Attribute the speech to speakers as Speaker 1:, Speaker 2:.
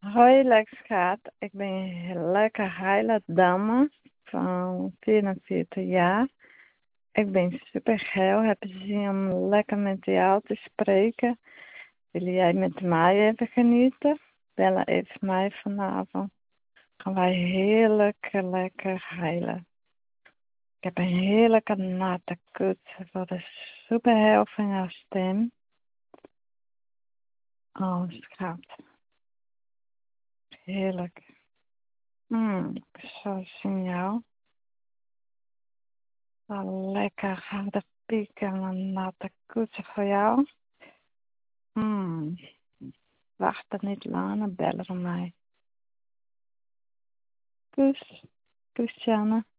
Speaker 1: Hoi Lexgaat, ik ben een lekker heile dame van 44 jaar. Ik ben super geil, heb zin om lekker met jou te spreken. Wil jij met mij even genieten? Bellen even mij vanavond. Gaan wij heerlijk lekker heilen. Ik heb een heerlijke natte kut. Wat een super heel van jouw stem. Oh schat, heerlijk. Zo zien jou. Lekker harde pieken en een natte koetsen voor jou. Wacht er niet langer, bellen van mij. Kus, kus Janne.